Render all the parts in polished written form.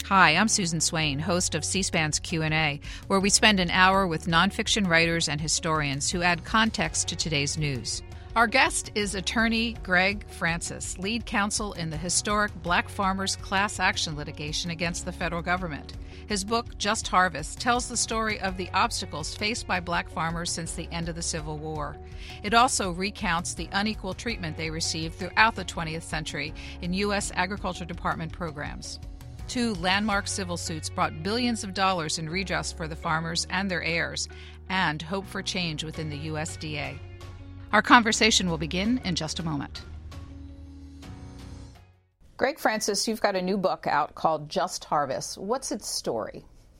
Hi, I'm Susan Swain, host of C-SPAN's Q&A, where we spend an hour with nonfiction writers and historians who add context to today's news. Our guest is attorney Greg Francis, lead counsel in the historic Black Farmers class action litigation against the federal government. His book, Just Harvest, tells the story of the obstacles faced by black farmers since the end of the Civil War. It also recounts the unequal treatment they received throughout the 20th century in U.S. Agriculture Department programs. 2 landmark civil suits brought billions of dollars in redress for the farmers and their heirs, and hope for change within the USDA. Our conversation will begin in just a moment. Greg Francis, you've got a new book out called Just Harvest. What's its story?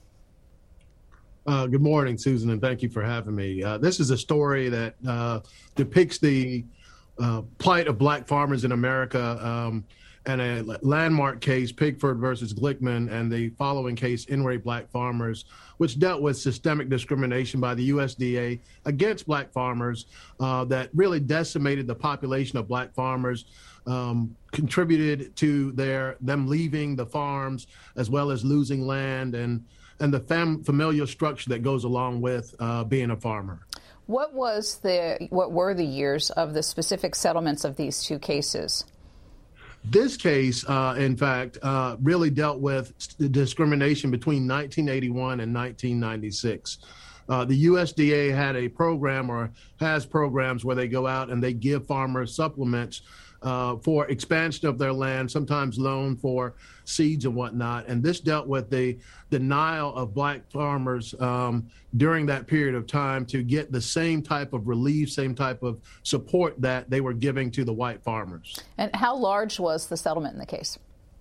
Good morning, Susan, and thank you for having me. This is a story that depicts the plight of black farmers in America and a landmark case, Pigford versus Glickman, and the following case, In Re Black Farmers, which dealt with systemic discrimination by the USDA against black farmers that really decimated the population of black farmers, contributed to them leaving the farms, as well as losing land and the familial structure that goes along with being a farmer. What were the years of the specific settlements of these 2 cases? This case, in fact, really dealt with the discrimination between 1981 and 1996. The USDA had a program, or has programs, where they go out and they give farmers supplements for expansion of their land, sometimes loan for seeds and whatnot. And this dealt with the denial of black farmers during that period of time to get the same type of relief, same type of support that they were giving to the white farmers. And how large was the settlement in the case?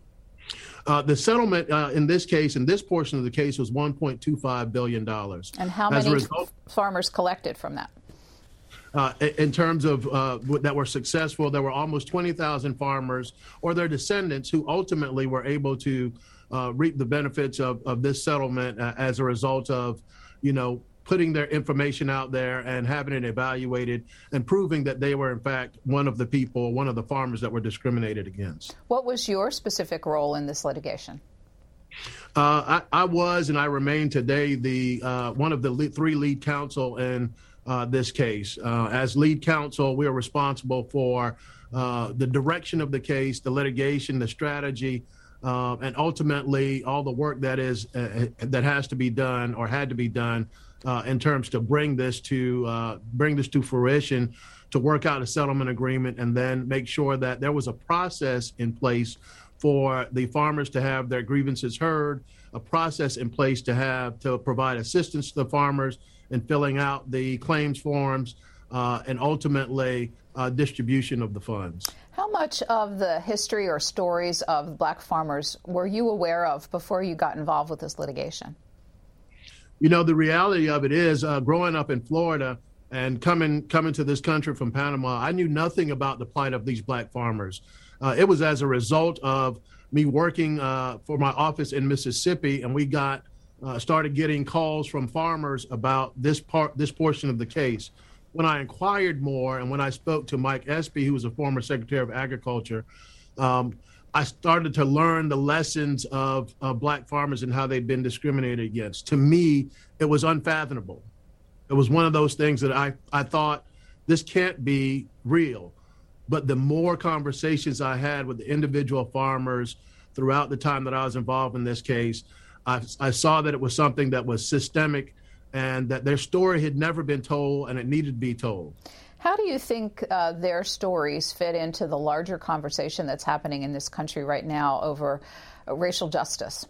The settlement in this case, in this portion of the case, was $1.25 billion. And how many farmers collected from that? In terms of that were successful, there were almost 20,000 farmers or their descendants who ultimately were able to reap the benefits of this settlement as a result of, putting their information out there and having it evaluated and proving that they were, in fact, one of the farmers that were discriminated against. What was your specific role in this litigation? I was, and I remain today, one of the 3 lead counsel in this case. As lead counsel, we are responsible for the direction of the case, the litigation, the strategy, and ultimately all the work that has to be done or had to be done in terms to bring this to fruition, to work out a settlement agreement, and then make sure that there was a process in place for the farmers to have their grievances heard, a process in place to provide assistance to the farmers in filling out the claims forms, and ultimately distribution of the funds. How much of the history or stories of black farmers were you aware of before you got involved with this litigation? The reality of it is, growing up in Florida and coming to this country from Panama, I knew nothing about the plight of these black farmers. It was as a result of me working for my office in Mississippi, and we started getting calls from farmers about this portion of the case. When I inquired more, and when I spoke to Mike Espy, who was a former Secretary of Agriculture, I started to learn the lessons of black farmers and how they'd been discriminated against. To me, it was unfathomable. It was one of those things that I thought, this can't be real. But the more conversations I had with the individual farmers throughout the time that I was involved in this case, I saw that it was something that was systemic and that their story had never been told and it needed to be told. How do you think their stories fit into the larger conversation that's happening in this country right now over racial justice?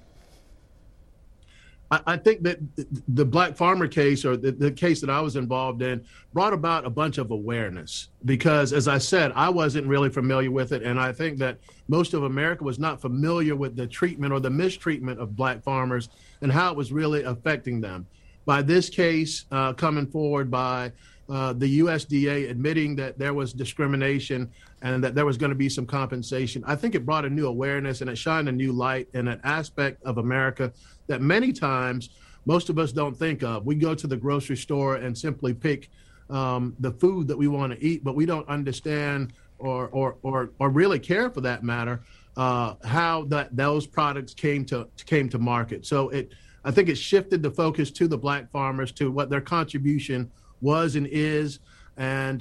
I think that the black farmer case, or the case that I was involved in, brought about a bunch of awareness because, as I said, I wasn't really familiar with it. And I think that most of America was not familiar with the treatment or the mistreatment of black farmers and how it was really affecting them. By this case coming forward by the USDA admitting that there was discrimination and that there was going to be some compensation, I think it brought a new awareness and it shined a new light in an aspect of America that many times most of us don't think of. We go to the grocery store and simply pick the food that we want to eat, but we don't understand or really care, for that matter, how those products came to market. So I think it shifted the focus to the black farmers, to what their contribution was and is, and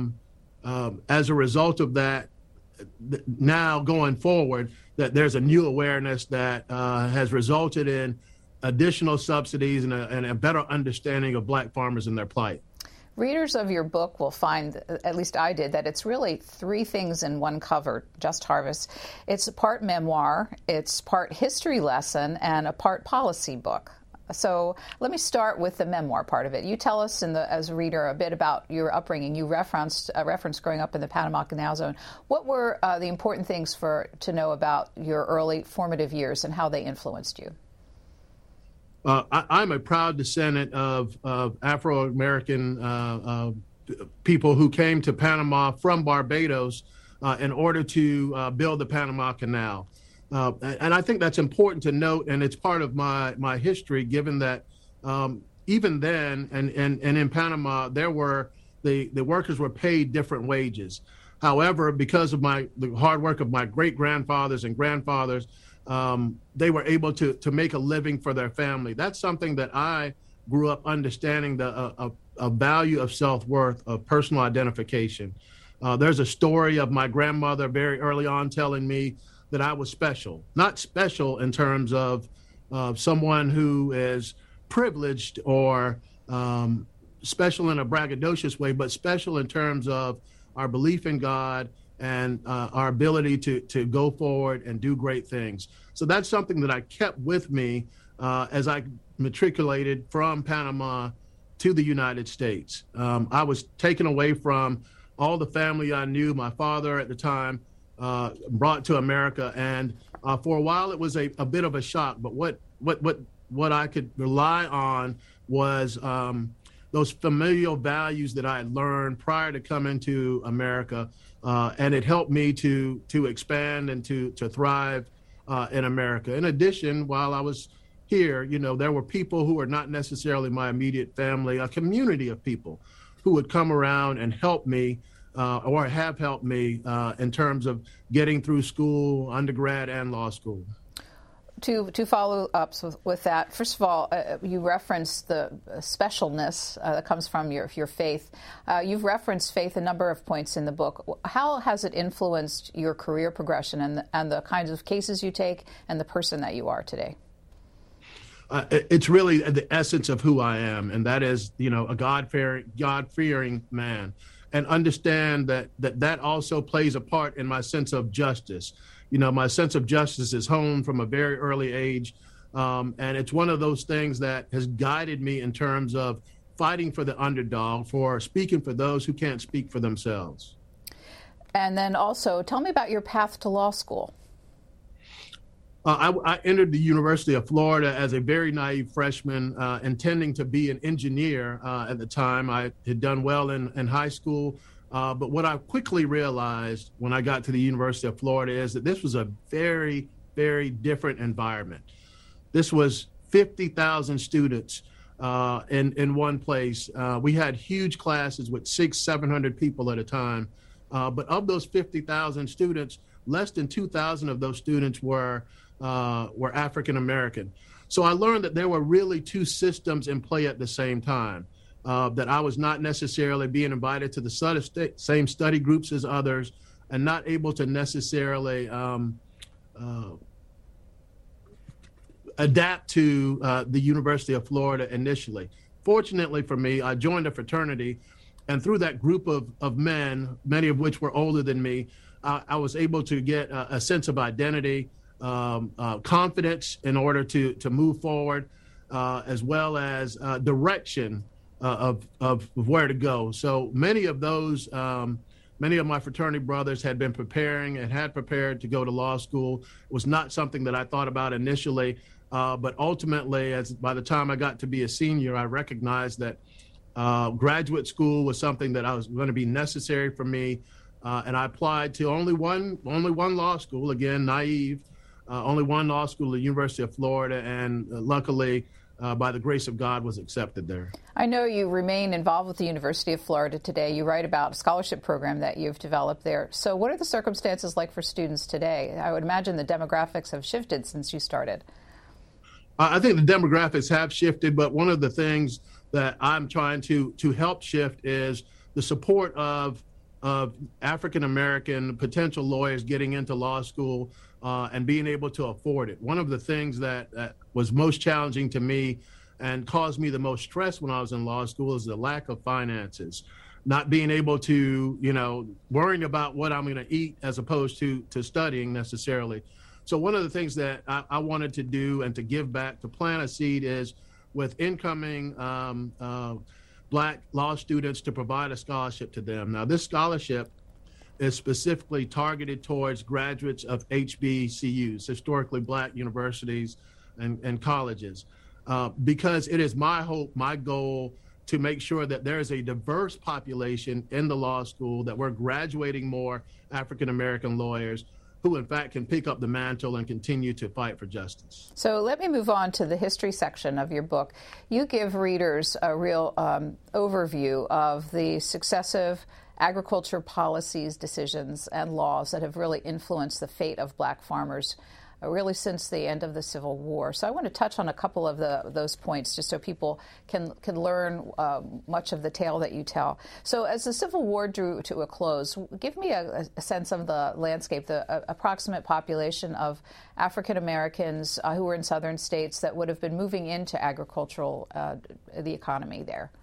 as a result of that, now going forward, that there's a new awareness that has resulted in additional subsidies and a better understanding of black farmers and their plight. Readers of your book will find, at least I did, that it's really three things in one cover, Just Harvest. It's a part memoir, it's part history lesson, and a part policy book. So let me start with the memoir part of it. You tell us, as a reader, a bit about your upbringing. You referenced growing up in the Panama Canal Zone. What were the important things to know about your early formative years and how they influenced you? I'm a proud descendant of Afro-American people who came to Panama from Barbados in order to build the Panama Canal. And I think that's important to note, and it's part of my history, given that even then and in Panama, the workers were paid different wages. However, because of the hard work of my great-grandfathers and grandfathers, they were able to make a living for their family. That's something that I grew up understanding, a value of self-worth, of personal identification. There's a story of my grandmother very early on telling me that I was special, not special in terms of someone who is privileged or special in a braggadocious way, but special in terms of our belief in God and our ability to go forward and do great things. So that's something that I kept with me as I matriculated from Panama to the United States. I was taken away from all the family I knew. My father at the time brought to America, and for a while it was a bit of a shock. But what I could rely on was those familial values that I had learned prior to coming to America, and it helped me to expand and to thrive in America. In addition, while I was here, there were people who were not necessarily my immediate family, a community of people who would come around and help me or have helped me in terms of getting through school, undergrad and law school. Two follow-ups with that. First of all, you referenced the specialness that comes from your faith. You've referenced faith a number of points in the book. How has it influenced your career progression and the kinds of cases you take and the person that you are today? It's really the essence of who I am, and that is, a God-fearing man, and understand that also plays a part in my sense of justice. My sense of justice is honed from a very early age, and it's one of those things that has guided me in terms of fighting for the underdog, for speaking for those who can't speak for themselves. And then also, tell me about your path to law school. I entered the University of Florida as a very naive freshman, intending to be an engineer at the time. I had done well in high school. But what I quickly realized when I got to the University of Florida is that this was a very, very different environment. This was 50,000 students in one place. We had huge classes with 600-700 people at a time. But of those 50,000 students, less than 2,000 of those students were African American. So I learned that there were really two systems in play at the same time. That I was not necessarily being invited to the same study groups as others, and not able to necessarily adapt to the University of Florida initially. Fortunately for me, I joined a fraternity, and through that group of men, many of which were older than me, I was able to get a sense of identity, confidence in order to move forward, as well as direction of where to go. So many of my fraternity brothers had been preparing and had prepared to go to law school. It was not something that I thought about initially, but ultimately, by the time I got to be a senior, I recognized that graduate school was something that was going to be necessary for me, and I applied to only one law school. Again, naive, only one law school, the University of Florida, and luckily by the grace of God, was accepted there. I know you remain involved with the University of Florida today. You write about a scholarship program that you've developed there. So what are the circumstances like for students today? I would imagine the demographics have shifted since you started. I think the demographics have shifted, but one of the things that I'm trying to help shift is the support of African-American potential lawyers getting into law school and being able to afford it. One of the things that was most challenging to me and caused me the most stress when I was in law school is the lack of finances, not being able to, worrying about what I'm going to eat as opposed to studying necessarily. So one of the things that I wanted to do and to give back, to plant a seed, is with incoming Black law students to provide a scholarship to them. Now, this scholarship is specifically targeted towards graduates of HBCUs, historically Black universities and colleges, because it is my hope, my goal, to make sure that there is a diverse population in the law school, that we're graduating more African-American lawyers who, in fact, can pick up the mantle and continue to fight for justice. So let me move on to the history section of your book. You give readers a real overview of the successive agriculture policies, decisions, and laws that have really influenced the fate of Black farmers really since the end of the Civil War. So I want to touch on a couple of those points just so people can learn much of the tale that you tell. So as the Civil War drew to a close, give me a sense of the landscape, the approximate population of African Americans who were in southern states that would have been moving into agricultural, the economy there.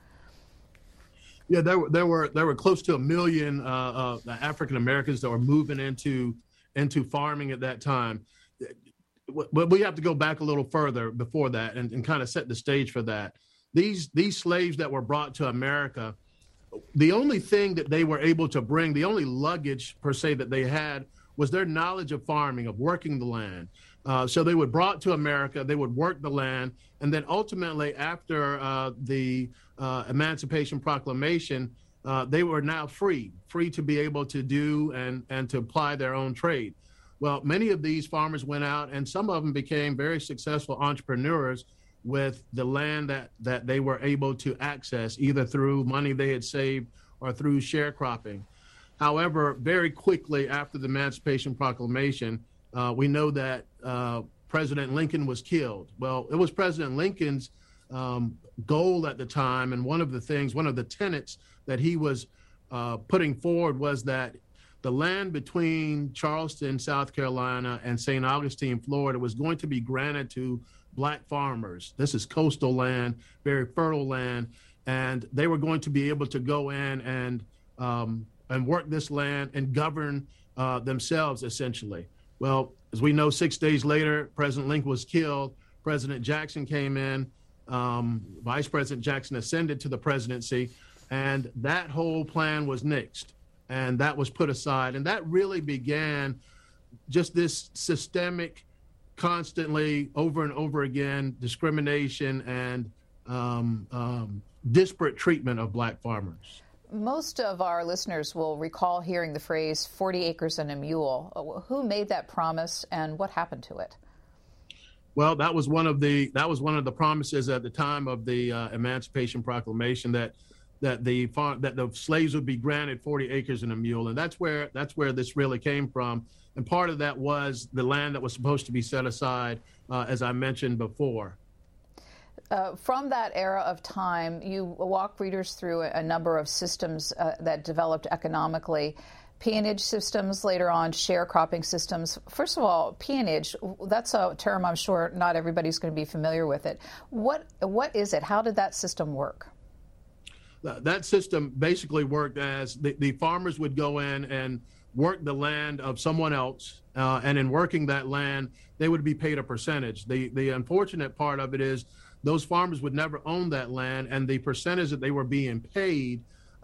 Yeah, there were close to 1 million African Americans that were moving into farming at that time. But we have to go back a little further before that and kind of set the stage for that. These slaves that were brought to America, the only thing that they were able to bring, the only luggage per se that they had, was their knowledge of farming, of working the land. So they were brought to America, they would work the land, and then ultimately after the Emancipation Proclamation, they were now free to be able to do and to apply their own trade. Well, many of these farmers went out, and some of them became very successful entrepreneurs with the land that they were able to access, either through money they had saved or through sharecropping. However, very quickly after the Emancipation Proclamation, we know that President Lincoln was killed. Well, it was President Lincoln's goal at the time, and one of the tenets that he was putting forward was that the land between Charleston, South Carolina, and St. Augustine, Florida, was going to be granted to Black farmers. This is coastal land, very fertile land, and they were going to be able to go in and work this land and govern themselves, essentially. Well, as we know, 6 days later, President Lincoln was killed. President Jackson came in. Vice President Jackson ascended to the presidency, and that whole plan was nixed. And that was put aside. And that really began just this systemic, constantly over and over again, discrimination and disparate treatment of Black farmers. Most of our listeners will recall hearing the phrase 40 acres and a mule. Who made that promise and what happened to it? Well, that was one of the promises at the time of the Emancipation Proclamation, that the slaves would be granted 40 acres and a mule. And that's where this really came from. And part of that was the land that was supposed to be set aside, as I mentioned before. From that era of time, you walk readers through a number of systems that developed economically. Peonage systems, later on sharecropping systems. First of all, peonage, that's a term I'm sure not everybody's going to be familiar with it. What is it? How did that system work? That system basically worked as the farmers would go in and work the land of someone else, and in working that land, they would be paid a percentage. The unfortunate part of it is those farmers would never own that land, and the percentage that they were being paid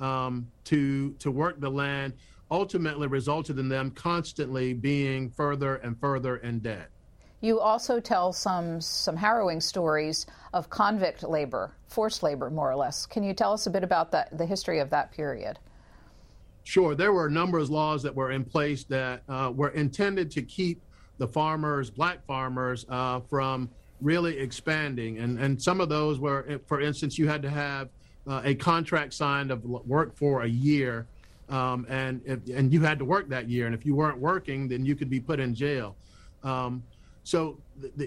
to work the land ultimately resulted in them constantly being further and further in debt. You also tell some harrowing stories of convict labor, forced labor, more or less. Can you tell us a bit about the history of that period? Sure. There were a number of laws that were in place that were intended to keep the farmers, Black farmers, from really expanding. And some of those were, for instance, you had to have a contract signed of work for a year, and you had to work that year. And if you weren't working, then you could be put in jail. So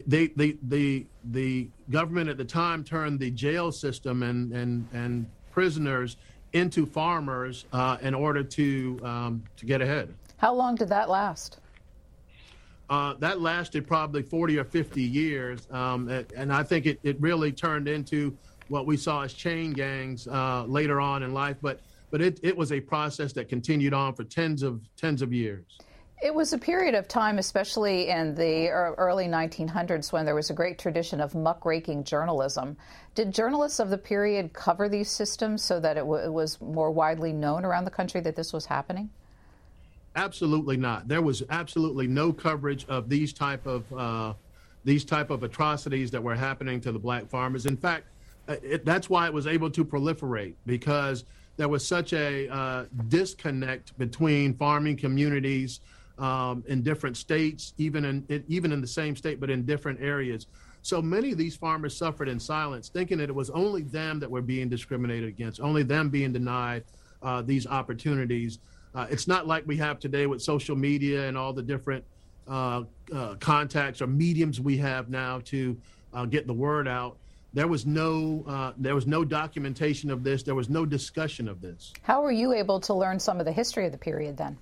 the government at the time turned the jail system and prisoners into farmers in order to get ahead. How long did that last? That lasted probably 40 or 50 years, and I think it really turned into what we saw as chain gangs later on in life. But it was a process that continued on for tens of years. It was a period of time, especially in the early 1900s, when there was a great tradition of muckraking journalism. Did journalists of the period cover these systems so that it was more widely known around the country that this was happening? Absolutely not. There was absolutely no coverage of these type of atrocities that were happening to the black farmers. In fact, that's why it was able to proliferate, because there was such a disconnect between farming communities in different states, even in the same state, but in different areas. So many of these farmers suffered in silence, thinking that it was only them that were being discriminated against, only them being denied these opportunities. It's not like we have today with social media and all the different contacts or mediums we have now to get the word out. There was no documentation of this. There was no discussion of this. How were you able to learn some of the history of the period then?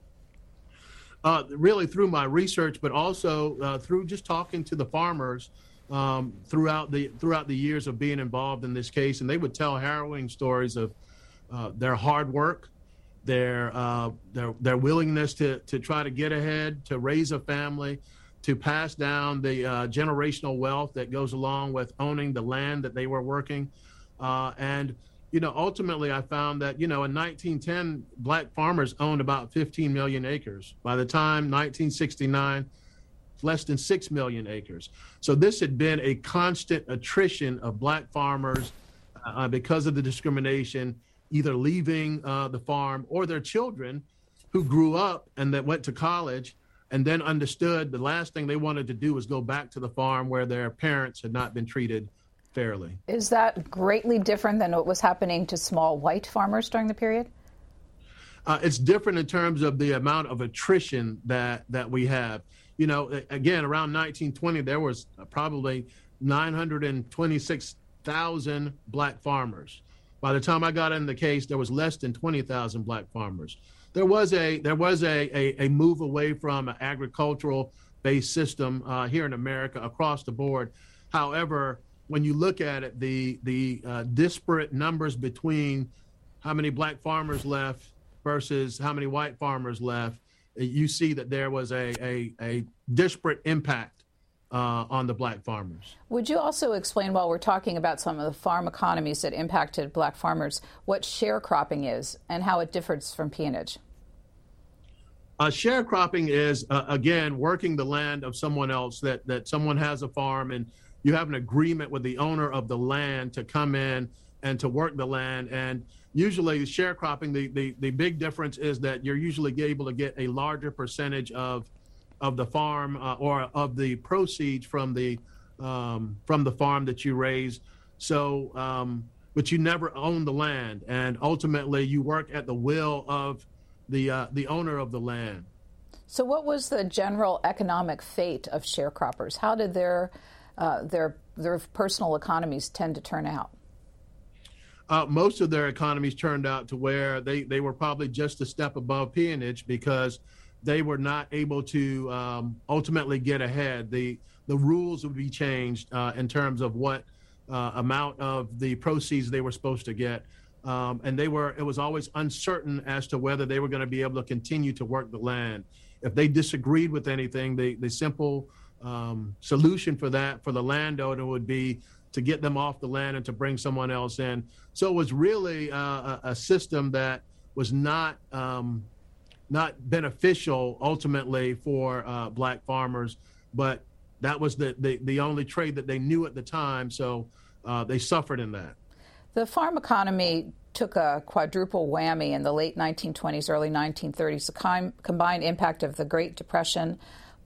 Really through my research, but also through just talking to the farmers throughout the years of being involved in this case. And they would tell harrowing stories of their hard work, their willingness to try to get ahead, to raise a family, to pass down the generational wealth that goes along with owning the land that they were working. And ultimately I found that, in 1910, black farmers owned about 15 million acres. By the time 1969, less than 6 million acres. So this had been a constant attrition of black farmers because of the discrimination, either leaving the farm or their children who grew up and that went to college and then understood the last thing they wanted to do was go back to the farm where their parents had not been treated fairly. Is that greatly different than what was happening to small white farmers during the period? It's different in terms of the amount of attrition that we have. Again, around 1920, there was probably 926,000 black farmers. By the time I got in the case, there was less than 20,000 black farmers. There was a move away from an agricultural-based system here in America across the board. However, when you look at it, the disparate numbers between how many black farmers left versus how many white farmers left, you see that there was a disparate impact on the black farmers. Would you also explain, while we're talking about some of the farm economies that impacted black farmers, what sharecropping is and how it differs from peonage? Sharecropping is, again, working the land of someone else, that someone has a farm and you have an agreement with the owner of the land to come in and to work the land. And usually sharecropping, the big difference is that you're usually able to get a larger percentage of the farm or of the proceeds from the farm that you raise. So, but you never own the land, and ultimately you work at the will of the owner of the land. So, what was the general economic fate of sharecroppers? How did their personal economies tend to turn out? Most of their economies turned out to where they were probably just a step above peonage because they were not able to ultimately get ahead. The rules would be changed in terms of what amount of the proceeds they were supposed to get. And it was always uncertain as to whether they were going to be able to continue to work the land. If they disagreed with anything, the simple solution for that for the landowner would be to get them off the land and to bring someone else in. So it was really a system that was not beneficial ultimately for black farmers, but that was the only trade that they knew at the time. So they suffered in that. The farm economy took a quadruple whammy in the late 1920s, early 1930s, the combined impact of the Great Depression,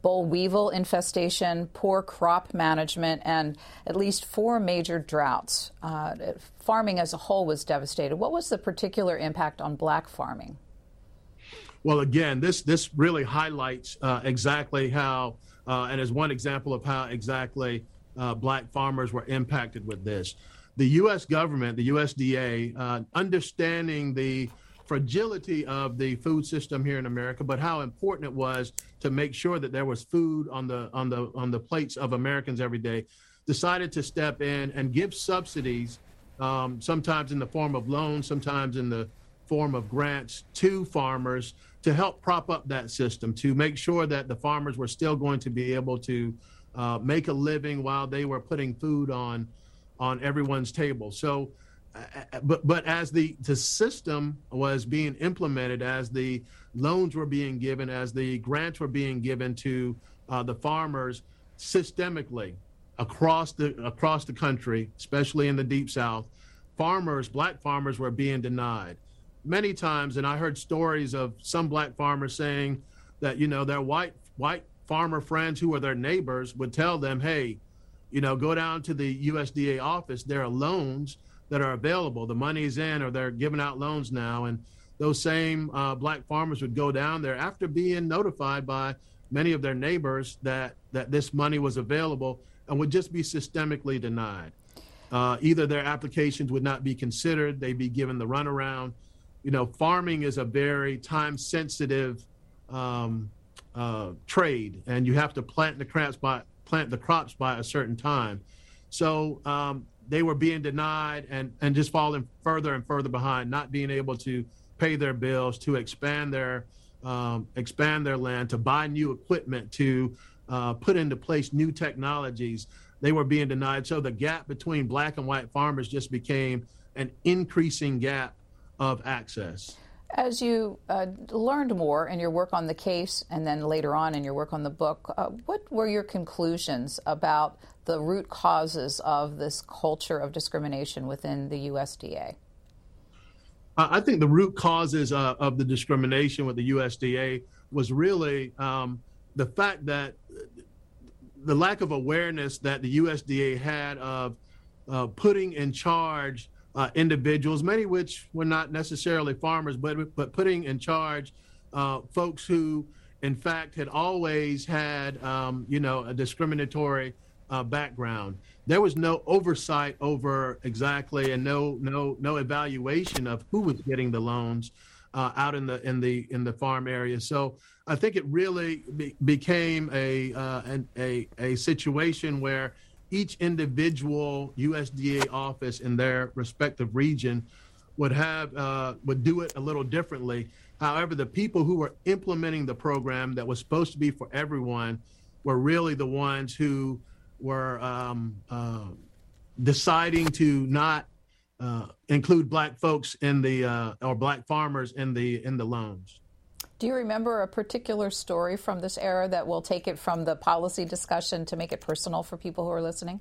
boll weevil infestation, poor crop management, and at least 4 major droughts. Farming as a whole was devastated. What was the particular impact on black farming? Well, again, this really highlights exactly how, and is one example of how exactly black farmers were impacted with this. The U.S. government, the USDA, understanding the fragility of the food system here in America, but how important it was to make sure that there was food on the plates of Americans every day, decided to step in and give subsidies, sometimes in the form of loans, sometimes in the form of grants to farmers to help prop up that system, to make sure that the farmers were still going to be able to make a living while they were putting food on everyone's table. So, but as the system was being implemented, as the loans were being given, as the grants were being given to the farmers systemically across the country, especially in the Deep South, black farmers were being denied many times. And I heard stories of some black farmers saying that, their white farmer friends who were their neighbors would tell them, hey, go down to the USDA office. There are loans that are available. The money's in, or they're giving out loans now. And those same black farmers would go down there after being notified by many of their neighbors that this money was available, and would just be systemically denied. Either their applications would not be considered, they'd be given the runaround. Farming is a very time-sensitive trade, and you have to plant the crops by a certain time. So they were being denied and just falling further and further behind, not being able to pay their bills, to expand their land, to buy new equipment, to put into place new technologies. They were being denied. So the gap between black and white farmers just became an increasing gap of access. As you learned more in your work on the case, and then later on in your work on the book, what were your conclusions about the root causes of this culture of discrimination within the USDA? I think the root causes of the discrimination with the USDA was really the fact that the lack of awareness that the USDA had of putting in charge individuals, many of which were not necessarily farmers, but putting in charge folks who, in fact, had always had, a discriminatory background. There was no oversight over exactly, and no evaluation of who was getting the loans out in the farm area. So I think it really became a situation where each individual USDA office in their respective region would do it a little differently. However, the people who were implementing the program that was supposed to be for everyone were really the ones who were deciding to not include black folks or black farmers in the loans. Do you remember a particular story from this era that will take it from the policy discussion to make it personal for people who are listening?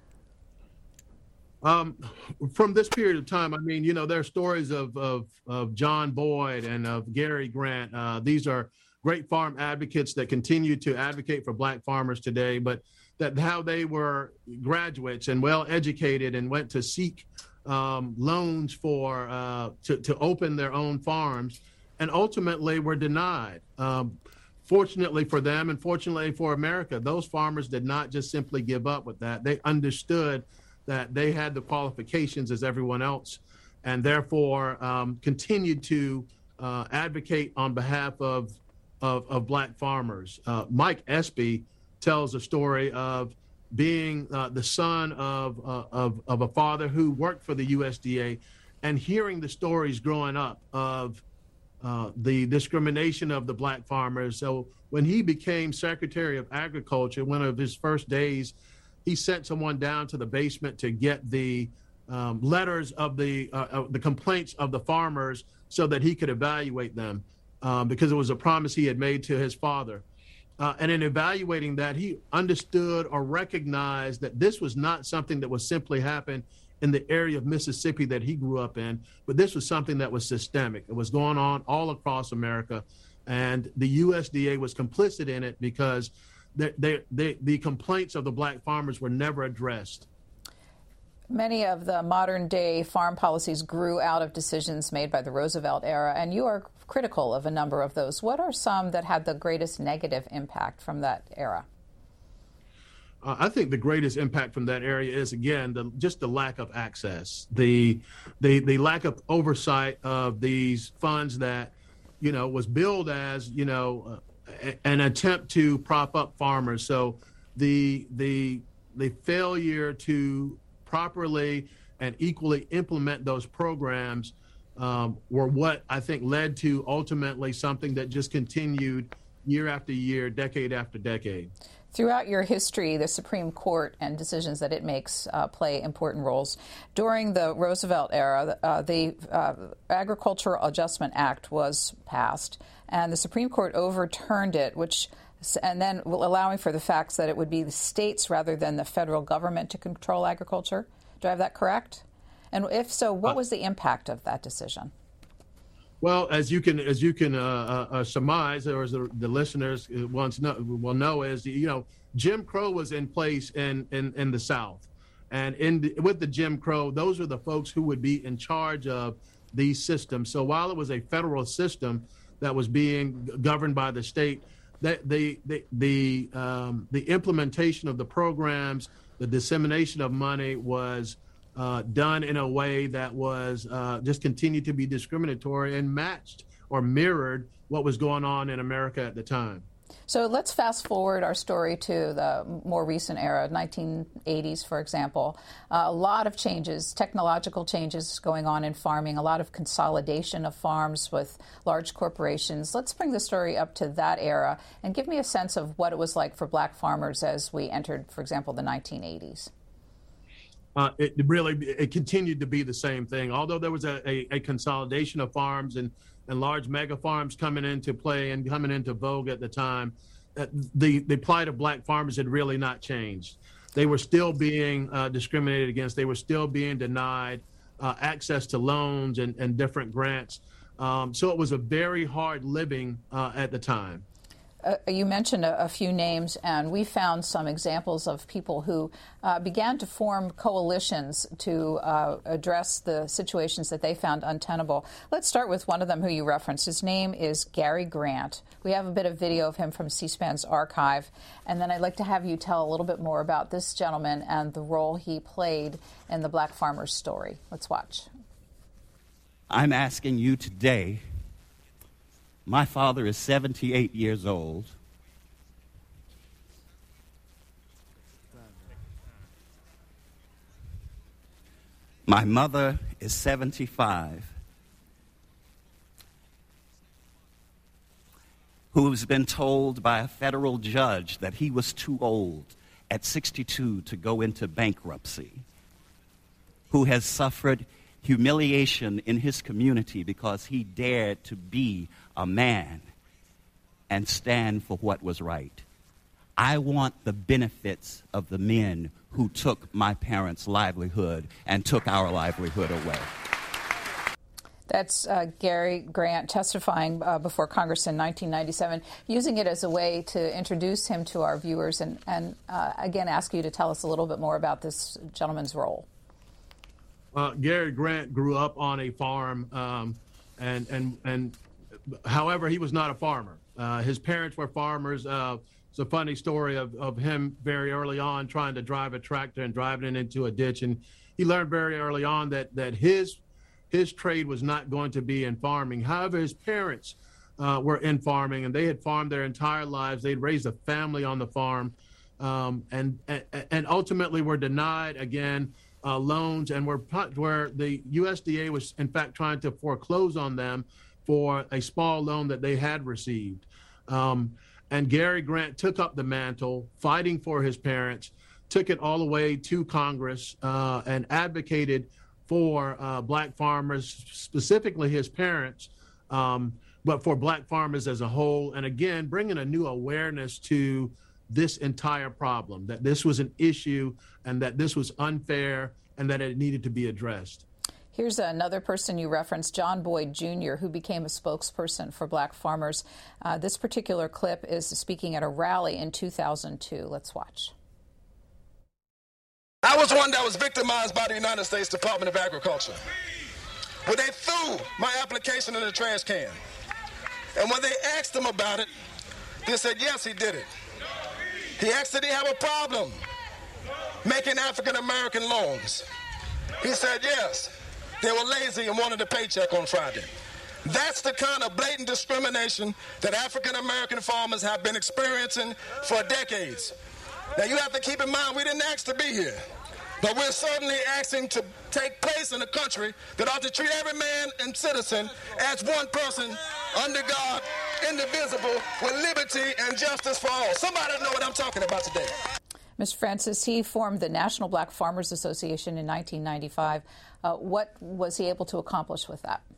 From this period of time, I mean, there are stories of John Boyd and of Gary Grant. These are great farm advocates that continue to advocate for black farmers today, but how they were graduates and well educated and went to seek loans to open their own farms, and ultimately were denied. Fortunately for them, and fortunately for America, those farmers did not just simply give up with that. They understood that they had the qualifications as everyone else, and therefore continued to advocate on behalf of black farmers. Mike Espy tells a story of being the son of a father who worked for the USDA, and hearing the stories growing up of the discrimination of the black farmers. So when he became Secretary of Agriculture, one of his first days, he sent someone down to the basement to get the letters of the complaints of the farmers so that he could evaluate them, because it was a promise he had made to his father. And in evaluating that, he understood or recognized that this was not something that was simply happened in the area of Mississippi that he grew up in, but this was something that was systemic. It was going on all across America. And the USDA was complicit in it because the complaints of the black farmers were never addressed. Many of the modern day farm policies grew out of decisions made by the Roosevelt era, and you are critical of a number of those. What are some that had the greatest negative impact from that era? I think the greatest impact from that area is, again, just the lack of access, the lack of oversight of these funds that, was billed as, an attempt to prop up farmers. So the failure to properly and equally implement those programs were what I think led to ultimately something that just continued year after year, decade after decade. Throughout your history, the Supreme Court and decisions that it makes play important roles. During the Roosevelt era, the Agricultural Adjustment Act was passed, and the Supreme Court overturned it, and then allowing for the facts that it would be the states rather than the federal government to control agriculture. Do I have that correct? And if so, what was the impact of that decision? Well, as you can surmise, or as the listeners will know, is Jim Crow was in place in the South, and with the Jim Crow, those are the folks who would be in charge of these systems. So while it was a federal system that was being governed by the state, the implementation of the programs, the dissemination of money was done in a way that was just continued to be discriminatory and matched or mirrored what was going on in America at the time. So let's fast forward our story to the more recent era, 1980s, for example. A lot of changes, technological changes going on in farming, a lot of consolidation of farms with large corporations. Let's bring the story up to that era and give me a sense of what it was like for black farmers as we entered, for example, the 1980s. It continued to be the same thing. Although there was a consolidation of farms and large mega farms coming into play and coming into vogue at the time, the plight of black farmers had really not changed. They were still being discriminated against. They were still being denied access to loans and different grants. So it was a very hard living at the time. You mentioned a few names, and we found some examples of people who began to form coalitions to address the situations that they found untenable. Let's start with one of them who you referenced. His name is Gary Grant. We have a bit of video of him from C-SPAN's archive, and then I'd like to have you tell a little bit more about this gentleman and the role he played in the black farmer's story. Let's watch. I'm asking you today. My father is 78 years old. My mother is 75, who's been told by a federal judge that he was too old at 62 to go into bankruptcy, who has suffered humiliation in his community because he dared to be a man and stand for what was right. I want the benefits of the men who took my parents' livelihood and took our livelihood away. That's Gary Grant testifying before Congress in 1997, using it as a way to introduce him to our viewers and again, ask you to tell us a little bit more about this gentleman's role. Gary Grant grew up on a farm, and however, he was not a farmer. His parents were farmers. It's a funny story of him very early on trying to drive a tractor and driving it into a ditch. And he learned very early on that his trade was not going to be in farming. However, his parents were in farming, and they had farmed their entire lives. They'd raised a family on the farm, and ultimately were denied again loans, and where the USDA was in fact trying to foreclose on them for a small loan that they had received. And Gary Grant took up the mantle, fighting for his parents, took it all the way to Congress, and advocated for black farmers, specifically his parents, but for black farmers as a whole. And again, bringing a new awareness to this entire problem, that this was an issue and that this was unfair and that it needed to be addressed. Here's another person you referenced, John Boyd Jr., who became a spokesperson for black farmers. This particular clip is speaking at a rally in 2002. Let's watch. I was one that was victimized by the United States Department of Agriculture, where they threw my application in the trash can. And when they asked him about it, they said, yes, he did it. He asked, did he have a problem making African-American loans? He said, yes. They were lazy and wanted a paycheck on Friday. That's the kind of blatant discrimination that African-American farmers have been experiencing for decades. Now, you have to keep in mind, we didn't ask to be here, but we're certainly asking to take place in a country that ought to treat every man and citizen as one person, under God, indivisible, with liberty and justice for all. Somebody know what I'm talking about today. Mr. Francis, he formed the National Black Farmers Association in 1995. What was he able to accomplish with that?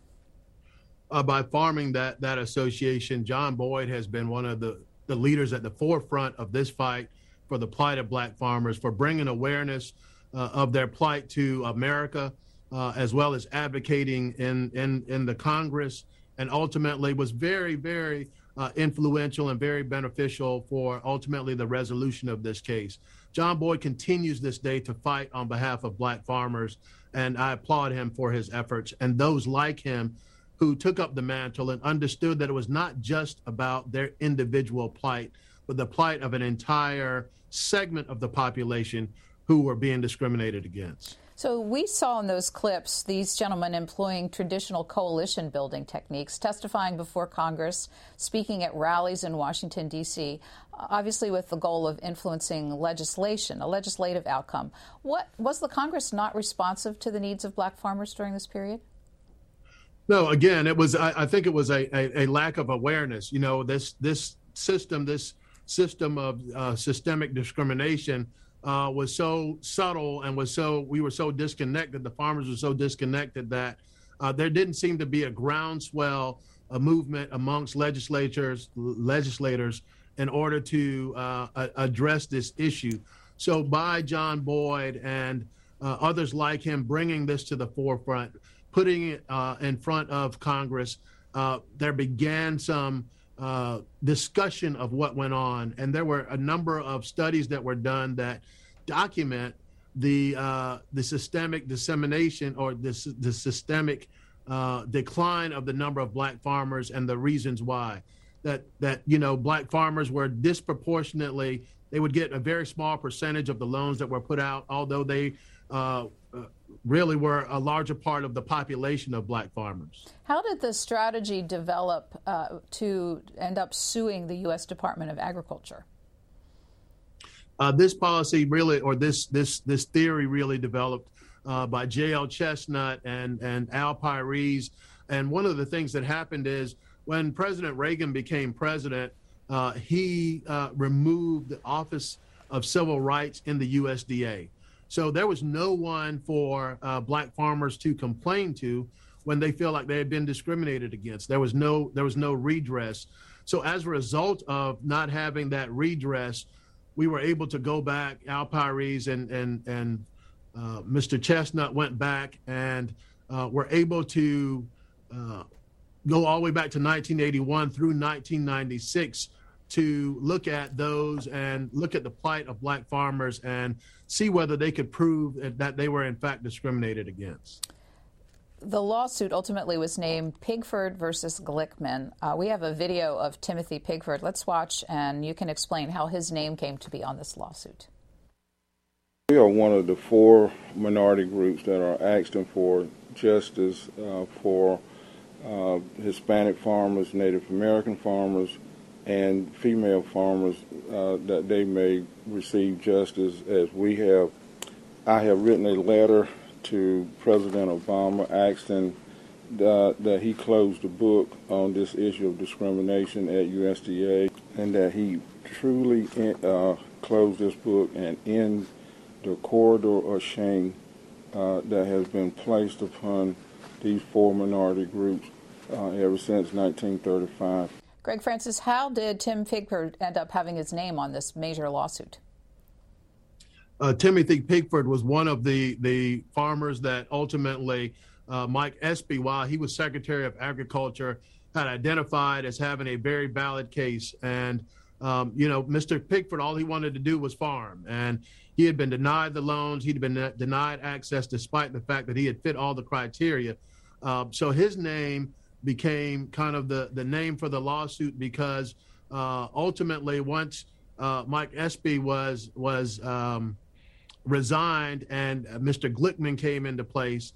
By forming that association, John Boyd has been one of the leaders at the forefront of this fight for the plight of black farmers, for bringing awareness of their plight to America, as well as advocating in the Congress, and ultimately was very, very influential and very beneficial for ultimately the resolution of this case. John Boyd continues this day to fight on behalf of black farmers, and I applaud him for his efforts, and those like him who took up the mantle and understood that it was not just about their individual plight, but the plight of an entire segment of the population who were being discriminated against. So we saw in those clips these gentlemen employing traditional coalition building techniques, testifying before Congress, speaking at rallies in Washington, D.C., obviously with the goal of influencing legislation, a legislative outcome. What was the Congress not responsive to the needs of black farmers during this period? No, again, it was. I think it was a lack of awareness. You know, this system of systemic discrimination was so subtle and we were so disconnected. The farmers were so disconnected that there didn't seem to be a groundswell, a movement amongst legislators in order to address this issue. So by John Boyd and others like him bringing this to the forefront, putting it in front of Congress, there began some discussion of what went on. And there were a number of studies that were done that document the systemic dissemination or the systemic decline of the number of black farmers and the reasons why. That you know, black farmers were disproportionately, they would get a very small percentage of the loans that were put out, although they really were a larger part of the population of black farmers. How did the strategy develop to end up suing the U.S. Department of Agriculture? This policy really, or this theory really developed by J.L. Chestnut and Al Pires. And one of the things that happened is when President Reagan became president, he removed the Office of Civil Rights in the USDA. So there was no one for black farmers to complain to when they feel like they had been discriminated against. There was no redress. So as a result of not having that redress, we were able to go back. Al Pires and Mr. Chestnut went back and were able to go all the way back to 1981 through 1996 to look at those and look at the plight of black farmers and see whether they could prove that they were in fact discriminated against. The lawsuit ultimately was named Pigford versus Glickman. We have a video of Timothy Pigford. Let's watch, and you can explain how his name came to be on this lawsuit. We are one of the 4 minority groups that are asking for justice for Hispanic farmers, Native American farmers, and female farmers, that they may receive justice. I have written a letter to President Obama asking that he close the book on this issue of discrimination at USDA, and that he truly close this book and end the corridor of shame that has been placed upon these 4 minority groups ever since 1935. Greg Francis, how did Tim Pigford end up having his name on this major lawsuit? Timothy Pigford was one of the farmers that ultimately Mike Espy, while he was Secretary of Agriculture, had identified as having a very valid case. And, Mr. Pickford, all he wanted to do was farm. And he had been denied the loans. He'd been denied access despite the fact that he had fit all the criteria. So his name became kind of the name for the lawsuit because ultimately once Mike Espy was resigned and Mr. Glickman came into place,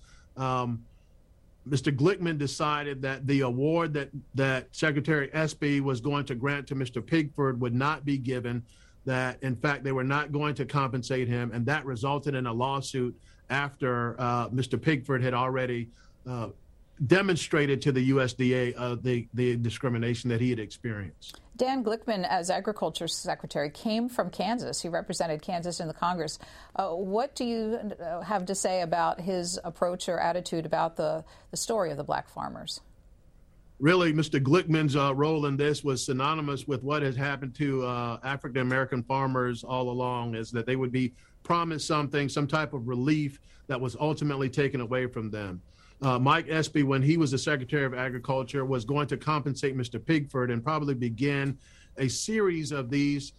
Mr. Glickman decided that the award that Secretary Espy was going to grant to Mr. Pickford would not be given, that in fact they were not going to compensate him, and that resulted in a lawsuit after Mr. Pickford had already demonstrated to the USDA the discrimination that he had experienced. Dan Glickman, as Agriculture Secretary, came from Kansas. He represented Kansas in the Congress. What do you have to say about his approach or attitude about the story of the black farmers? Really, Mr. Glickman's role in this was synonymous with what has happened to African-American farmers all along, is that they would be promised something, some type of relief that was ultimately taken away from them. Mike Espy, when he was the Secretary of Agriculture, was going to compensate Mr. Pickford and probably begin a series of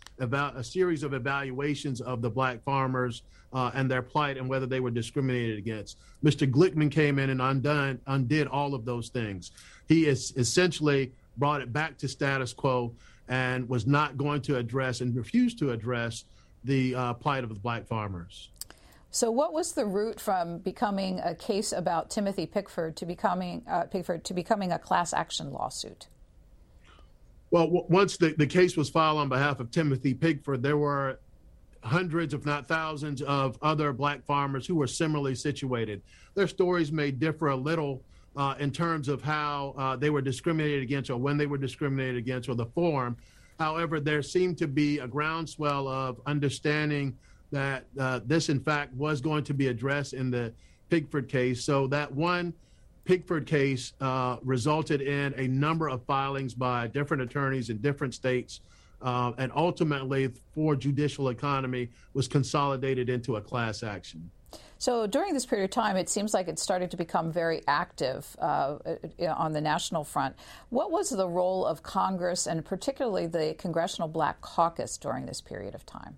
evaluations of the black farmers and their plight and whether they were discriminated against. Mr. Glickman came in and undid all of those things. He essentially brought it back to status quo and was not going to address and refused to address the plight of the black farmers. So what was the route from becoming a case about Timothy Pickford to becoming a class action lawsuit? Well, once the case was filed on behalf of Timothy Pickford, there were hundreds, if not thousands, of other black farmers who were similarly situated. Their stories may differ a little in terms of how they were discriminated against or when they were discriminated against or the form. However, there seemed to be a groundswell of understanding that this, in fact, was going to be addressed in the Pickford case. So that one Pickford case resulted in a number of filings by different attorneys in different states, and ultimately, for judicial economy, was consolidated into a class action. So during this period of time, it seems like it started to become very active on the national front. What was the role of Congress and particularly the Congressional Black Caucus during this period of time?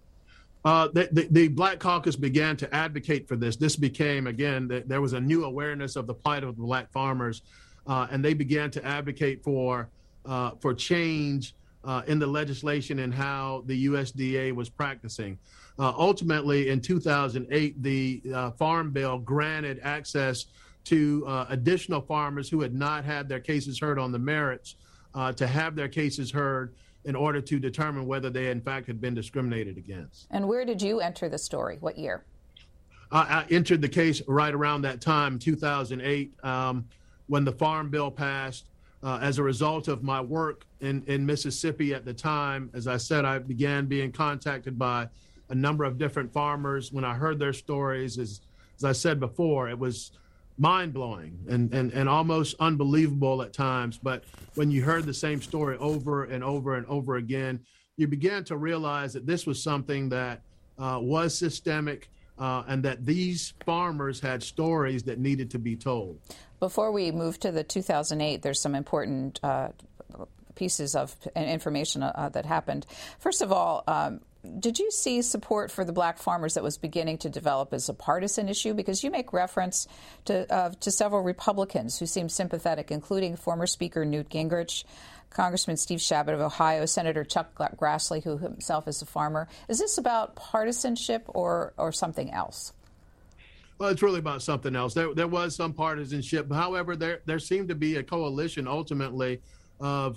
The Black Caucus began to advocate for this. This became, again, there was a new awareness of the plight of the black farmers, and they began to advocate for change in the legislation and how the USDA was practicing. Ultimately, in 2008, the Farm Bill granted access to additional farmers who had not had their cases heard on the merits to have their cases heard in order to determine whether they, in fact, had been discriminated against. And where did you enter the story? What year? I entered the case right around that time, 2008, when the Farm Bill passed. As a result of my work in Mississippi at the time, as I said, I began being contacted by a number of different farmers. When I heard their stories, as I said before, it was mind-blowing and almost unbelievable at times. But when you heard the same story over and over and over again, you began to realize that this was something that was systemic and that these farmers had stories that needed to be told. Before we move to the 2008, there's some important pieces of information that happened. First of all, did you see support for the black farmers that was beginning to develop as a partisan issue? Because you make reference to several Republicans who seemed sympathetic, including former Speaker Newt Gingrich, Congressman Steve Chabot of Ohio, Senator Chuck Grassley, who himself is a farmer. Is this about partisanship or something else? Well, it's really about something else. There was some partisanship. However, there seemed to be a coalition ultimately of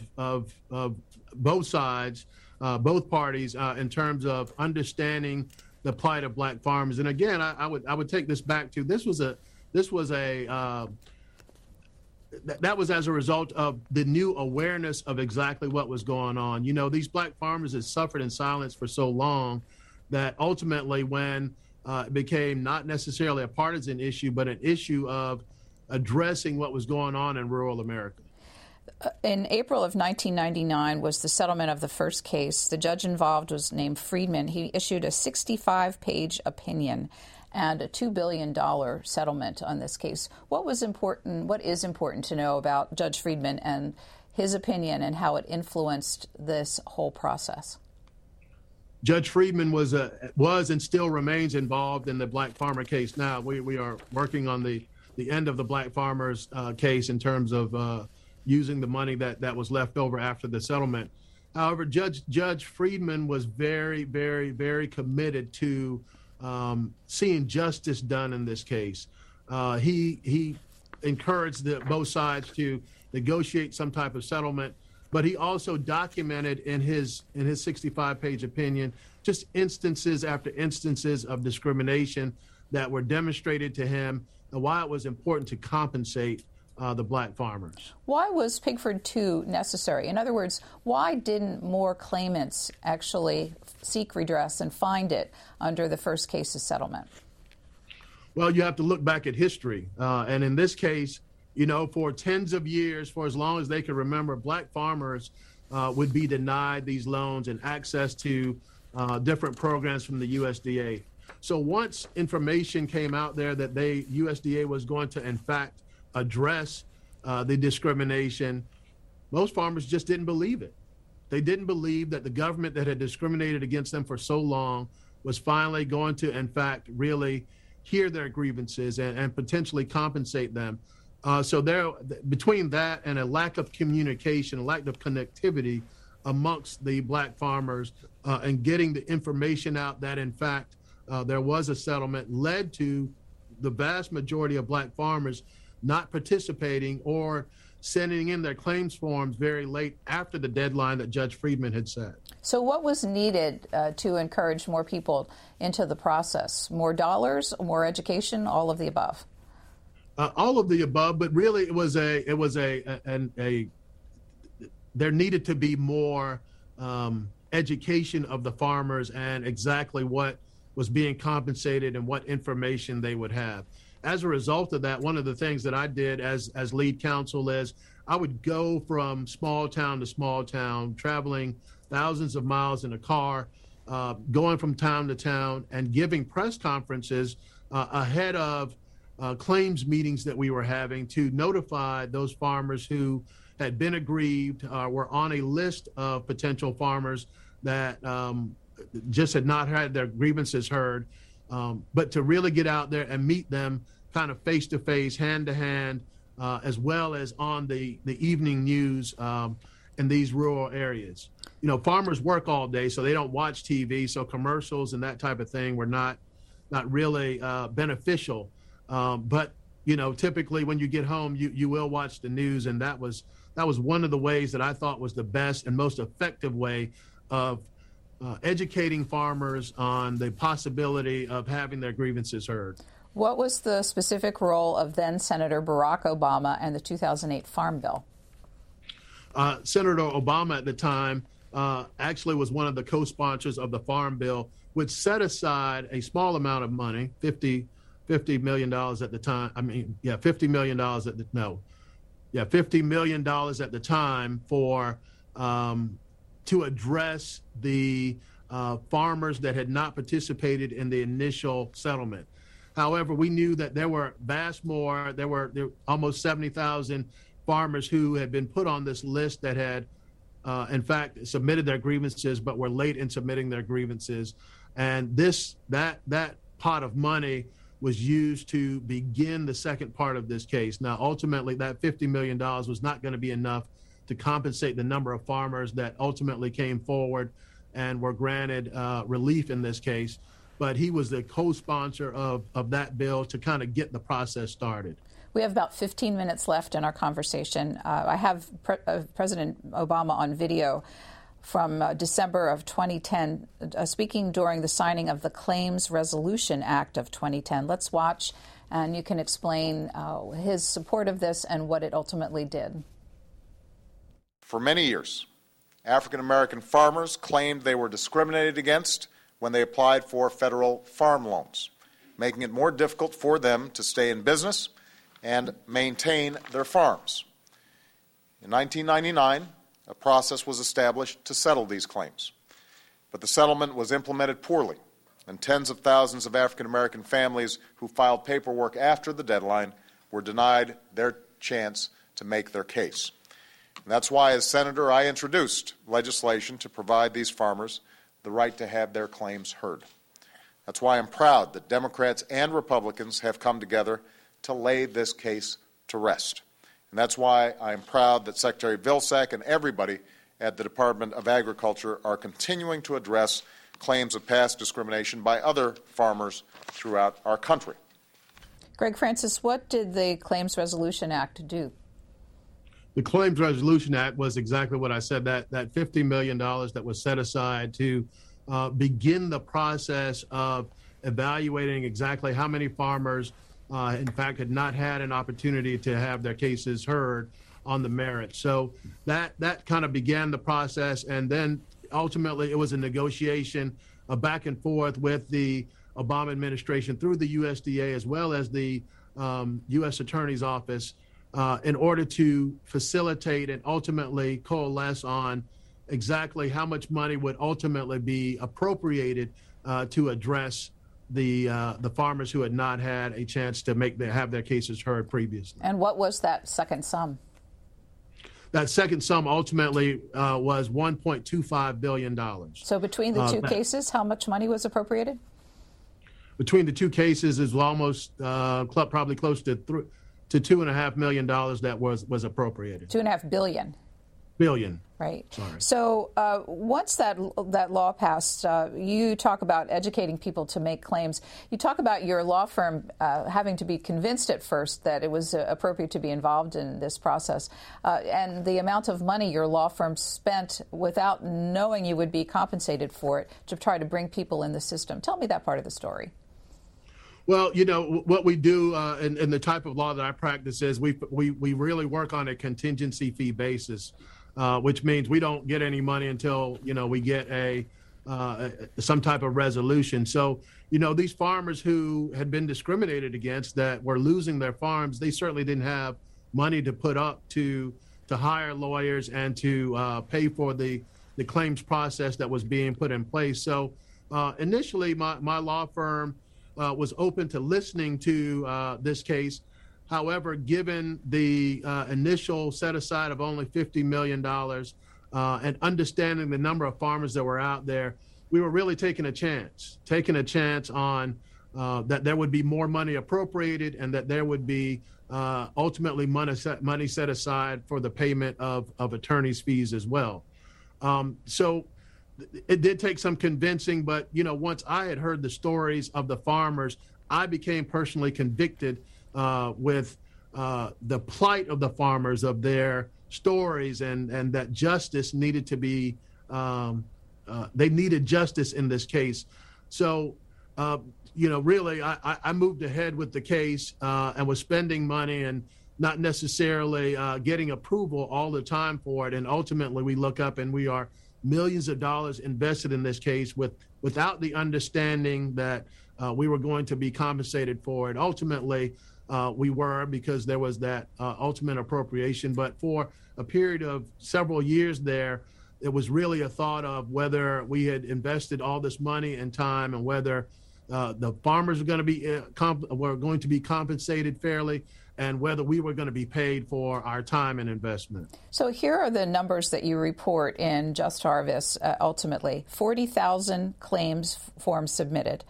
both sides, both parties, in terms of understanding the plight of black farmers. And again, I would take this back to that was as a result of the new awareness of exactly what was going on. You know, these black farmers had suffered in silence for so long that ultimately when it became not necessarily a partisan issue, but an issue of addressing what was going on in rural America. In April of 1999 was the settlement of the first case. The judge involved was named Friedman. He issued a 65-page opinion. and a $2 billion settlement on this case. What is important to know about Judge Friedman and his opinion and how it influenced this whole process? Judge Friedman was and still remains involved in the Black Farmer case. Now we are working on the end of the Black Farmers case in terms of using the money that was left over after the settlement. However, Judge Friedman was very, very, very committed to seeing justice done in this case. He encouraged both sides to negotiate some type of settlement, but he also documented in his 65-page opinion just instances after instances of discrimination that were demonstrated to him and why it was important to compensate the black farmers. Why was Pigford 2 necessary? In other words, why didn't more claimants actually seek redress and find it under the first case's settlement? Well, you have to look back at history. And in this case, for tens of years, for as long as they could remember, black farmers would be denied these loans and access to different programs from the USDA. So once information came out there that USDA was going to, in fact, address the discrimination, most farmers just didn't believe it. They didn't believe that the government that had discriminated against them for so long was finally going to, in fact, really hear their grievances and potentially compensate them. So between that and a lack of communication, a lack of connectivity amongst the black farmers and getting the information out that, in fact, there was a settlement led to the vast majority of black farmers not participating or sending in their claims forms very late after the deadline that Judge Friedman had set. So what was needed to encourage more people into the process? More dollars, more education, all of the above? All of the above, but really there needed to be more education of the farmers and exactly what was being compensated and what information they would have. As a result of that, one of the things that I did as lead counsel is I would go from small town to small town, traveling thousands of miles in a car, going from town to town and giving press conferences ahead of claims meetings that we were having to notify those farmers who had been aggrieved, were on a list of potential farmers that just had not had their grievances heard, but to really get out there and meet them kind of face-to-face, hand-to-hand, as well as on the evening news in these rural areas. Farmers work all day, so they don't watch TV, so commercials and that type of thing were not really beneficial. But typically when you get home, you will watch the news, and that was one of the ways that I thought was the best and most effective way of educating farmers on the possibility of having their grievances heard. What was the specific role of then Senator Barack Obama and the 2008 Farm Bill? Senator Obama at the time actually was one of the co-sponsors of the Farm Bill, which set aside a small amount of money, $50 million at the time. $50 million $50 million at the time for to address the farmers that had not participated in the initial settlement. However, we knew that there were there were almost 70,000 farmers who had been put on this list that had, in fact, submitted their grievances, but were late in submitting their grievances. And that pot of money was used to begin the second part of this case. Now, ultimately, that $50 million was not going to be enough to compensate the number of farmers that ultimately came forward and were granted relief in this case. But he was the co-sponsor of that bill to kind of get the process started. We have about 15 minutes left in our conversation. I have President Obama on video from December of 2010, speaking during the signing of the Claims Resolution Act of 2010. Let's watch, and you can explain his support of this and what it ultimately did. For many years, African American farmers claimed they were discriminated against when they applied for federal farm loans, making it more difficult for them to stay in business and maintain their farms. In 1999, a process was established to settle these claims, but the settlement was implemented poorly and tens of thousands of African American families who filed paperwork after the deadline were denied their chance to make their case. And that's why, as Senator, I introduced legislation to provide these farmers the right to have their claims heard. That's why I'm proud that Democrats and Republicans have come together to lay this case to rest. And that's why I'm proud that Secretary Vilsack and everybody at the Department of Agriculture are continuing to address claims of past discrimination by other farmers throughout our country. Greg Francis, what did the Claims Resolution Act do? The Claims Resolution Act was exactly what I said, that $50 million that was set aside to begin the process of evaluating exactly how many farmers, in fact, had not had an opportunity to have their cases heard on the merits. So that kind of began the process, and then ultimately it was a negotiation back and forth with the Obama administration through the USDA as well as the U.S. Attorney's Office in order to facilitate and ultimately coalesce on exactly how much money would ultimately be appropriated to address the farmers who had not had a chance to have their cases heard previously. And what was that second sum? That second sum ultimately was $1.25 billion. So between the two cases, how much money was appropriated? Between the two cases is almost probably close to $2.5 million that was appropriated. $2.5 billion. Billion. Right. Sorry. So once that law passed, you talk about educating people to make claims. You talk about your law firm having to be convinced at first that it was appropriate to be involved in this process, and the amount of money your law firm spent without knowing you would be compensated for it to try to bring people in the system. Tell me that part of the story. Well, you know, what we do in the type of law that I practice is we really work on a contingency fee basis, which means we don't get any money until, you know, we get some type of resolution. So, you know, these farmers who had been discriminated against that were losing their farms, they certainly didn't have money to put up to hire lawyers and to pay for the claims process that was being put in place. So initially, my law firm was open to listening to this case. However, given the initial set aside of only $50 million and understanding the number of farmers that were out there, we were really taking a chance on that there would be more money appropriated and that there would be ultimately money set aside for the payment of attorney's fees as well. So it did take some convincing, but, you know, once I had heard the stories of the farmers, I became personally convicted with the plight of the farmers, of their stories, and that justice needed to be, they needed justice in this case. So, you know, really, I moved ahead with the case and was spending money and not necessarily getting approval all the time for it. And ultimately, we look up and we are millions of dollars invested in this case without the understanding that we were going to be compensated for it. Ultimately, we were, because there was that ultimate appropriation. But for a period of several years there, it was really a thought of whether we had invested all this money and time and whether the farmers were going to be compensated fairly, and whether we were going to be paid for our time and investment. So here are the numbers that you report in Just Harvest, ultimately. 40,000 claims forms submitted,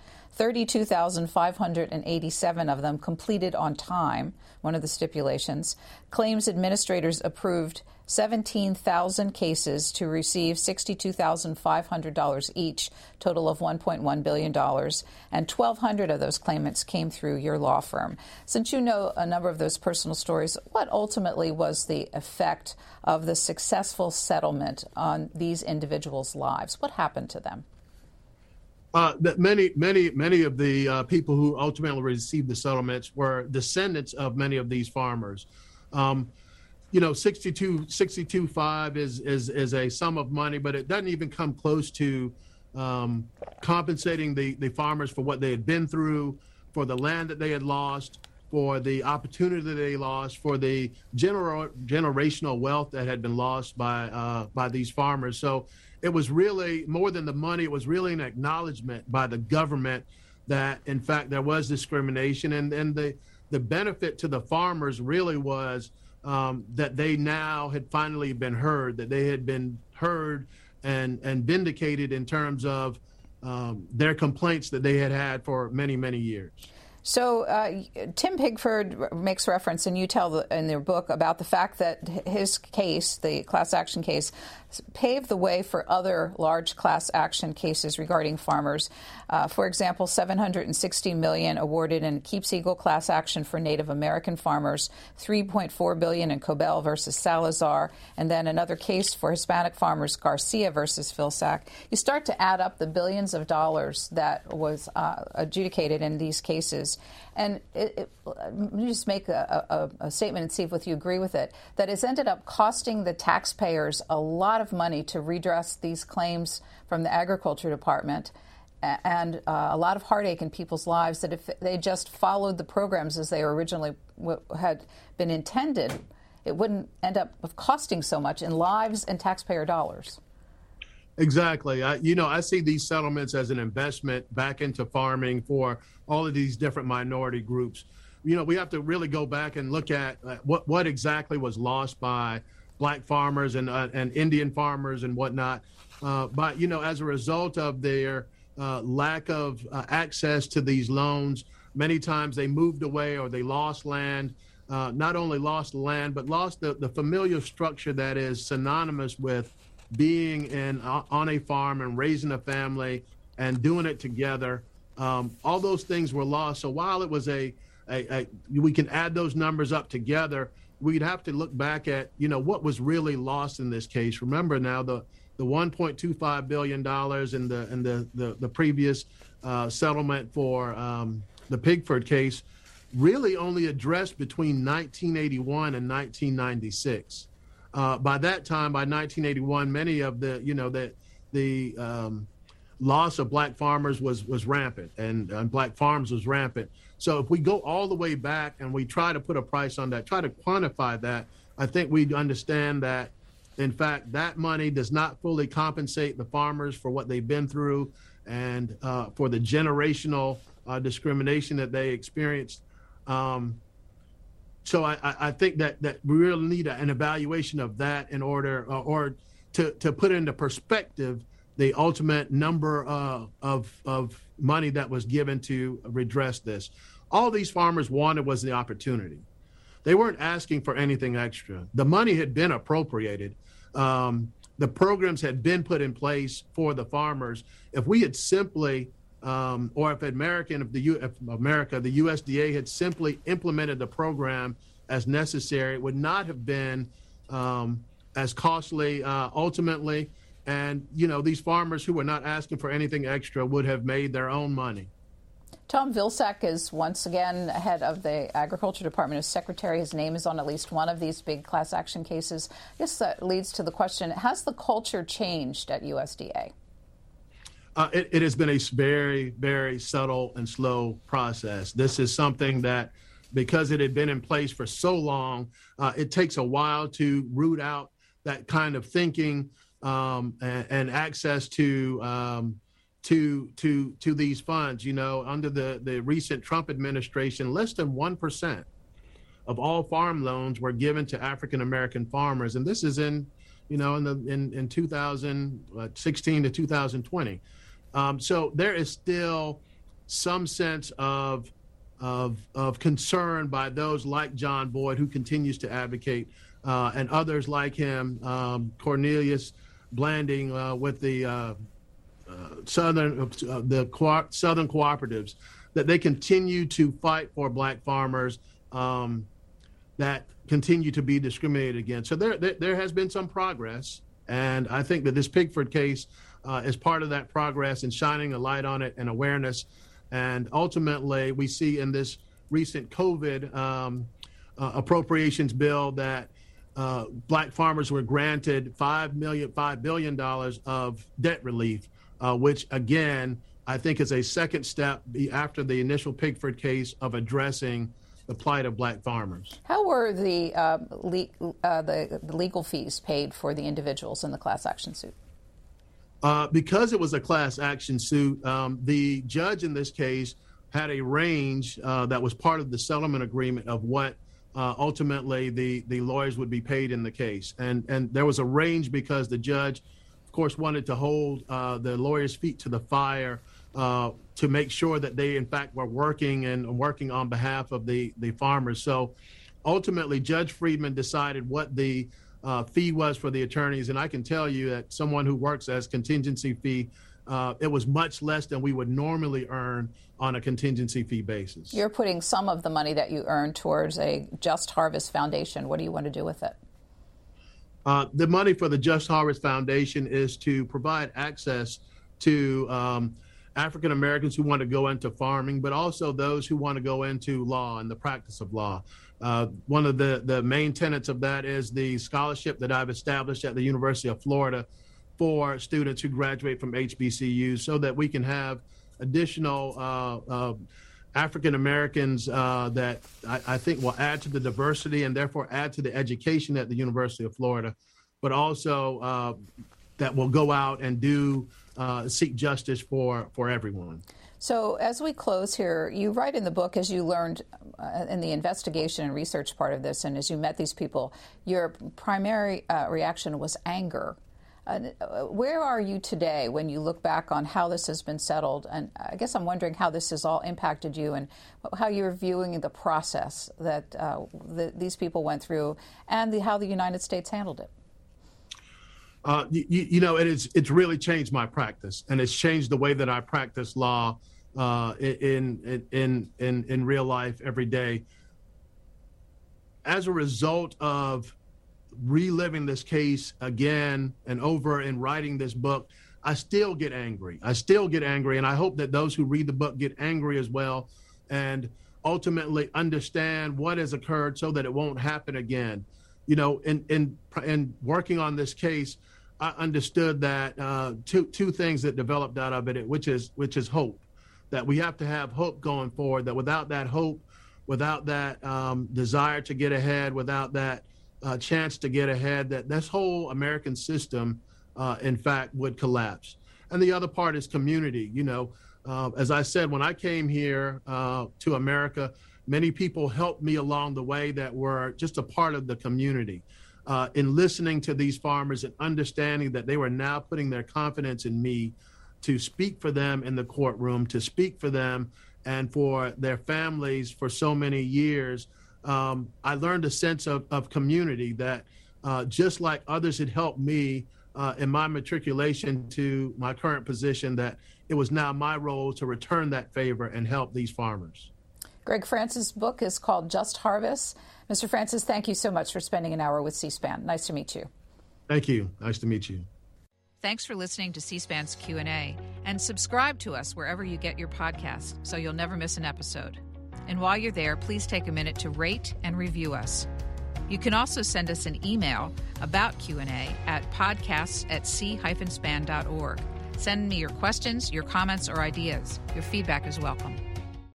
32,587 of them completed on time, one of the stipulations. Claims administrators approved 17,000 cases to receive $62,500 each, total of $1.1 billion, and 1,200 of those claimants came through your law firm. Since you know a number of those personal stories, what ultimately was the effect of the successful settlement on these individuals' lives? What happened to them? That many of the people who ultimately received the settlements were descendants of many of these farmers. You know, 62.5 is a sum of money, but it doesn't even come close to compensating the farmers for what they had been through, for the land that they had lost, for the opportunity that they lost, for the generational wealth that had been lost by these farmers. So it was really more than the money. It was really an acknowledgement by the government that, in fact, there was discrimination. And the benefit to the farmers really was that they now had finally been heard, that they had been heard and vindicated in terms of their complaints that they had for many, many years. So Tim Pigford makes reference, and you tell in your book about the fact that his case, the class action case, paved the way for other large class action cases regarding farmers. For example, $760 million awarded in Keepseagle class action for Native American farmers, $3.4 billion in Cobell versus Salazar, and then another case for Hispanic farmers, Garcia versus Vilsack. You start to add up the billions of dollars that was adjudicated in these cases. And let me just make a statement and see if you agree with it, that it's ended up costing the taxpayers a lot of money to redress these claims from the Agriculture Department, and a lot of heartache in people's lives, that if they just followed the programs as they originally had been intended, it wouldn't end up costing so much in lives and taxpayer dollars. Exactly. I see these settlements as an investment back into farming for all of these different minority groups. We have to really go back and look at what exactly was lost by Black farmers and Indian farmers and whatnot. But, as a result of their lack of access to these loans, many times they moved away or they lost land, not only lost land, but lost the familiar structure that is synonymous with being on a farm and raising a family and doing it together. All those things were lost. So while it was we can add those numbers up together, we'd have to look back at, what was really lost in this case. Remember now the $1.25 billion in the previous settlement for the Pigford case really only addressed between 1981 and 1996. By that time, by 1981, many of the loss of Black farmers was rampant, and Black farms was rampant. So if we go all the way back and we try to put a price on that, try to quantify that, I think we'd understand that, in fact, that money does not fully compensate the farmers for what they've been through and for the generational discrimination that they experienced. So I think that we really need an evaluation of that in order or to put into perspective the ultimate number of money that was given to redress this. All these farmers wanted was the opportunity. They weren't asking for anything extra. The money had been appropriated. The programs had been put in place for the farmers. If we had simply or if America, the USDA had simply implemented the program as necessary, it would not have been as costly ultimately. And, these farmers who were not asking for anything extra would have made their own money. Tom Vilsack is once again head of the Agriculture Department as secretary. His name is on at least one of these big class action cases. I guess that leads to the question, has the culture changed at USDA? It has been a very, very subtle and slow process. This is something that, because it had been in place for so long, it takes a while to root out that kind of thinking and access to these funds. Under the recent Trump administration, less than 1% of all farm loans were given to African American farmers, and this is in 2016 to 2020. So there is still some sense of concern by those like John Boyd, who continues to advocate, and others like him, Cornelius Blanding with the Southern cooperatives, that they continue to fight for Black farmers that continue to be discriminated against. So there has been some progress, and I think that this Pigford case is part of that progress and shining a light on it and awareness. And ultimately, we see in this recent COVID appropriations bill that Black farmers were granted $5 billion of debt relief, which, again, I think is a second step after the initial Pigford case of addressing the plight of black farmers. How were the legal fees paid for the individuals in the class action suit? Because it was a class action suit, the judge in this case had a range that was part of the settlement agreement of what ultimately the lawyers would be paid in the case. And there was a range because the judge, of course, wanted to hold the lawyers' feet to the fire to make sure that they, in fact, were working on behalf of the farmers. So ultimately, Judge Friedman decided what the fee was for the attorneys. And I can tell you that someone who works as contingency fee, it was much less than we would normally earn on a contingency fee basis. You're putting some of the money that you earn towards a Just Harvest Foundation. What do you want to do with it? The money for the Just Harvest Foundation is to provide access to African Americans who want to go into farming, but also those who want to go into law and the practice of law. One of the main tenets of that is the scholarship that I've established at the University of Florida for students who graduate from HBCUs so that we can have additional African Americans that I think will add to the diversity and therefore add to the education at the University of Florida, but also that will go out and seek justice for everyone. So as we close here, you write in the book, as you learned in the investigation and research part of this, and as you met these people, your primary reaction was anger. Where are you today when you look back on how this has been settled? And I guess I'm wondering how this has all impacted you and how you're viewing the process that these people went through and how the United States handled it. It's really changed my practice, and it's changed the way that I practice law in real life every day. As a result of reliving this case again and over and writing this book, I still get angry. And I hope that those who read the book get angry as well and ultimately understand what has occurred so that it won't happen again. You know, in working on this case, I understood that two things that developed out of it, which is hope, that we have to have hope going forward, that without that hope, without that desire to get ahead, without that chance to get ahead, that this whole American system, in fact, would collapse. And the other part is community. You know, as I said, when I came here to America, many people helped me along the way that were just a part of the community. In listening to these farmers and understanding that they were now putting their confidence in me to speak for them in the courtroom, to speak for them and for their families for so many years, I learned a sense of community that just like others had helped me in my matriculation to my current position, that it was now my role to return that favor and help these farmers. Greg Francis' book is called Just Harvest. Mr. Francis, thank you so much for spending an hour with C-SPAN. Nice to meet you. Thank you. Nice to meet you. Thanks for listening to C-SPAN's Q&A, and subscribe to us wherever you get your podcasts so you'll never miss an episode. And while you're there, please take a minute to rate and review us. You can also send us an email about Q&A at podcasts@c-span.org. Send me your questions, your comments, or ideas. Your feedback is welcome.